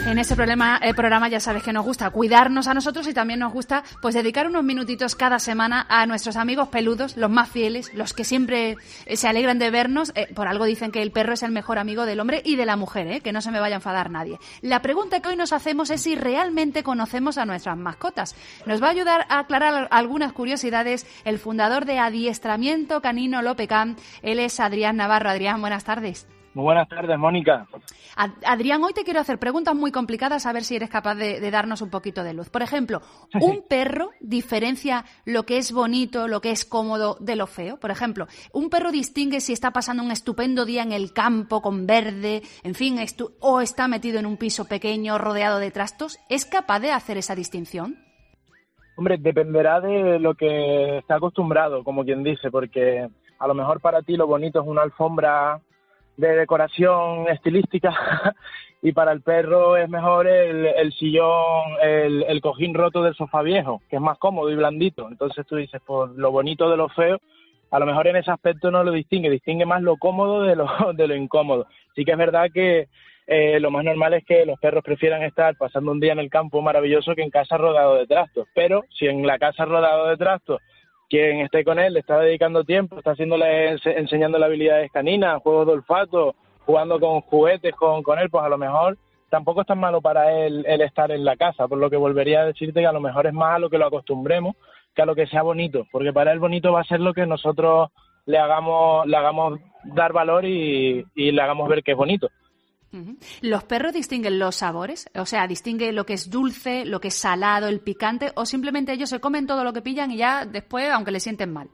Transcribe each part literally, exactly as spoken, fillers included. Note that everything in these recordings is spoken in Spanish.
En este problema, eh, programa ya sabes que nos gusta cuidarnos a nosotros y también nos gusta pues dedicar unos minutitos cada semana a nuestros amigos peludos, los más fieles, los que siempre eh, se alegran de vernos. Eh, por algo dicen que el perro es el mejor amigo del hombre y de la mujer, eh, que no se me vaya a enfadar nadie. La pregunta que hoy nos hacemos es si realmente conocemos a nuestras mascotas. Nos va a ayudar a aclarar algunas curiosidades el fundador de Adiestramiento Canino Lopecam. Él es Adrián Navarro. Adrián, buenas tardes. Muy buenas tardes, Mónica. Adrián, hoy te quiero hacer preguntas muy complicadas a ver si eres capaz de, de darnos un poquito de luz. Por ejemplo, ¿un perro diferencia lo que es bonito, lo que es cómodo de lo feo? Por ejemplo, ¿un perro distingue si está pasando un estupendo día en el campo con verde, en fin, estu- o está metido en un piso pequeño rodeado de trastos? ¿Es capaz de hacer esa distinción? Hombre, dependerá de lo que está acostumbrado, como quien dice, porque a lo mejor para ti lo bonito es una alfombra de decoración estilística y para el perro es mejor el, el sillón, el, el cojín roto del sofá viejo, que es más cómodo y blandito. Entonces tú dices, por lo bonito de lo feo, a lo mejor en ese aspecto no lo distingue, distingue más lo cómodo de lo, de lo incómodo. Sí que es verdad que eh, lo más normal es que los perros prefieran estar pasando un día en el campo maravilloso que en casa rodado de trastos, pero si en la casa rodado de trastos quien esté con él le está dedicando tiempo, está haciéndole, enseñándole habilidades caninas, juegos de olfato, jugando con juguetes con, con él, pues a lo mejor tampoco es tan malo para él el estar en la casa, por lo que volvería a decirte que a lo mejor es más a lo que lo acostumbremos que a lo que sea bonito, porque para él bonito va a ser lo que nosotros le hagamos, le hagamos dar valor y, y le hagamos ver que es bonito. ¿Los perros distinguen los sabores? O sea, ¿distinguen lo que es dulce, lo que es salado, el picante? ¿O simplemente ellos se comen todo lo que pillan y ya después, aunque le sienten mal?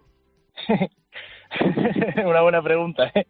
Una buena pregunta, ¿eh?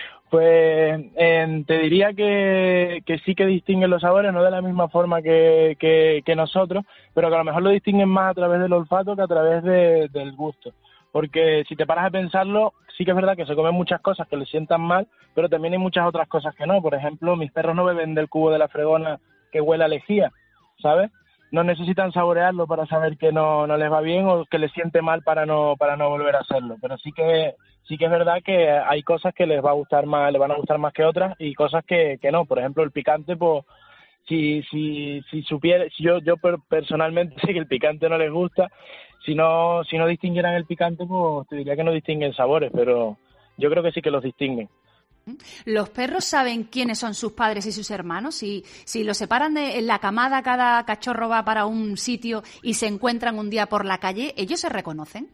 Pues eh, te diría que, que sí que distinguen los sabores, no de la misma forma que, que, que nosotros, pero que a lo mejor lo distinguen más a través del olfato que a través de, del gusto. Porque si te paras a pensarlo, sí que es verdad que se comen muchas cosas que les sientan mal, pero también hay muchas otras cosas que no. Por ejemplo, mis perros no beben del cubo de la fregona que huele a lejía, ¿sabes? No necesitan saborearlo para saber que no, no les va bien o que les siente mal para no para no volver a hacerlo. Pero sí que sí que es verdad que hay cosas que les va a gustar más, les van a gustar más que otras y cosas que, que no. Por ejemplo, el picante, pues si si si supiera, si yo yo personalmente sé que el picante no les gusta. Si no, si no distinguieran el picante, pues te diría que no distinguen sabores, pero yo creo que sí que los distinguen. ¿Los perros saben quiénes son sus padres y sus hermanos? Si, si los separan de en la camada, cada cachorro va para un sitio y se encuentran un día por la calle, ¿ellos se reconocen?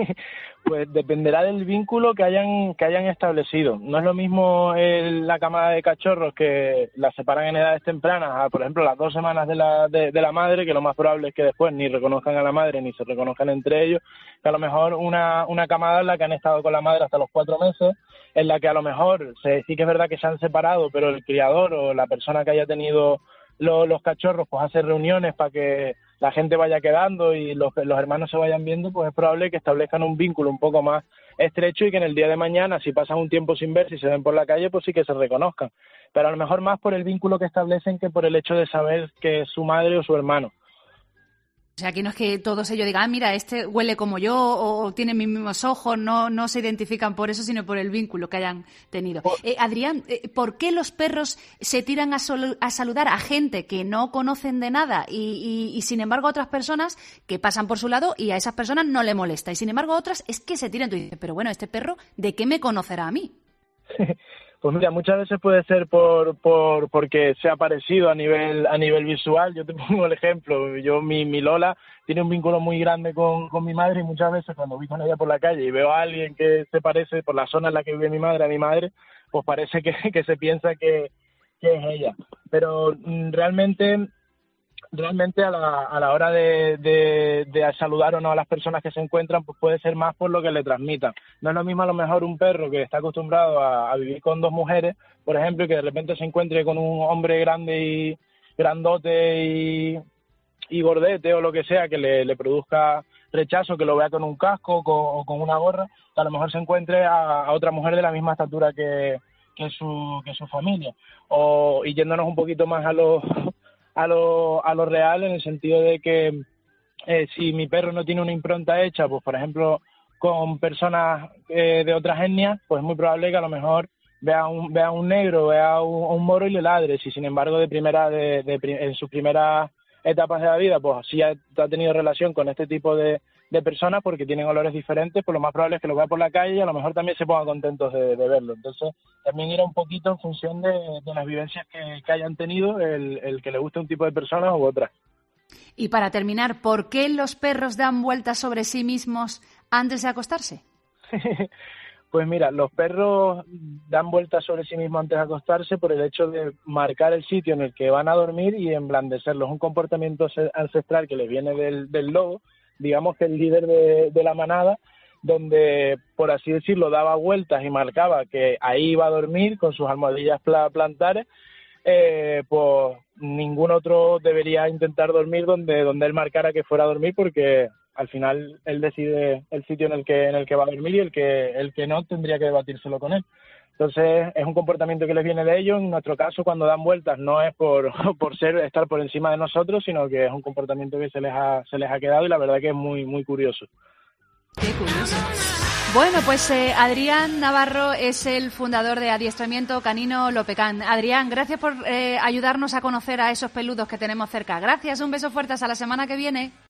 Pues dependerá del vínculo que hayan que hayan establecido. No es lo mismo el, la camada de cachorros que la separan en edades tempranas, a, por ejemplo, las dos semanas de la de, de la madre, que lo más probable es que después ni reconozcan a la madre ni se reconozcan entre ellos, que a lo mejor una, una camada en la que han estado con la madre hasta los cuatro meses, en la que a lo mejor se, sí que es verdad que se han separado, pero el criador o la persona que haya tenido los, los cachorros pues hace reuniones para que la gente vaya quedando y los, los hermanos se vayan viendo, pues es probable que establezcan un vínculo un poco más estrecho y que en el día de mañana, si pasan un tiempo sin ver, si se ven por la calle, pues sí que se reconozcan. Pero a lo mejor más por el vínculo que establecen que por el hecho de saber que es su madre o su hermano. O sea, aquí no es que todos ellos digan, ah, mira, este huele como yo o tiene mis mismos ojos, no, no se identifican por eso, sino por el vínculo que hayan tenido. Eh, Adrián, eh, ¿por qué los perros se tiran a, sol- a saludar a gente que no conocen de nada y, y, y, sin embargo, otras personas que pasan por su lado y a esas personas no le molesta? Y, sin embargo, otras es que se tiran. Tú dices, pero bueno, ¿este perro de qué me conocerá a mí? Pues mira, muchas veces puede ser por, por porque sea parecido a nivel a nivel visual. Yo te pongo el ejemplo. Yo mi, mi Lola tiene un vínculo muy grande con, con mi madre y muchas veces cuando voy con ella por la calle y veo a alguien que se parece por la zona en la que vive mi madre a mi madre, pues parece que, que se piensa que, que es ella. Pero mm, realmente realmente a la, a la hora de, de, de saludar o no a las personas que se encuentran, pues puede ser más por lo que le transmitan. No es lo mismo a lo mejor un perro que está acostumbrado a, a vivir con dos mujeres, por ejemplo, y que de repente se encuentre con un hombre grande y grandote y, y gordete o lo que sea, que le, le produzca rechazo, que lo vea con un casco con, o con una gorra, que a lo mejor se encuentre a, a otra mujer de la misma estatura que, que, su, que su familia. O, y yéndonos un poquito más a los... a lo, a lo real, en el sentido de que eh, si mi perro no tiene una impronta hecha, pues por ejemplo con personas eh, de otras etnias, pues es muy probable que a lo mejor ve a un, ve a un negro, ve a un, a un moro y le ladre. Si sin embargo de primera, de, de, en sus primeras etapas de la vida, pues sí ha, ha tenido relación con este tipo de, de personas porque tienen olores diferentes, pues lo más probable es que lo vea por la calle y a lo mejor también se pongan contentos de, de verlo. Entonces también irá un poquito en función de, de las vivencias que, que hayan tenido, el, el que le guste un tipo de personas u otra. Y para terminar, ¿por qué los perros dan vueltas sobre sí mismos antes de acostarse? Pues mira, los perros dan vueltas sobre sí mismos antes de acostarse por el hecho de marcar el sitio en el que van a dormir y emblandecerlo. Es un comportamiento ancestral que les viene del, del lobo, digamos que el líder de, de la manada, donde, por así decirlo, daba vueltas y marcaba que ahí iba a dormir con sus almohadillas pla- plantares. Eh, pues ningún otro debería intentar dormir donde, donde él marcara que fuera a dormir, porque al final él decide el sitio en el que en el que va a dormir y el que el que no tendría que debatírselo con él. Entonces es un comportamiento que les viene de ellos. En nuestro caso, cuando dan vueltas no es por por ser estar por encima de nosotros, sino que es un comportamiento que se les ha se les ha quedado y la verdad que es muy muy curioso. Qué curioso. Bueno, pues eh, Adrián Navarro es el fundador de Adiestramiento Canino Lopecán. Adrián, gracias por eh, ayudarnos a conocer a esos peludos que tenemos cerca. Gracias, un beso fuerte, hasta la semana que viene.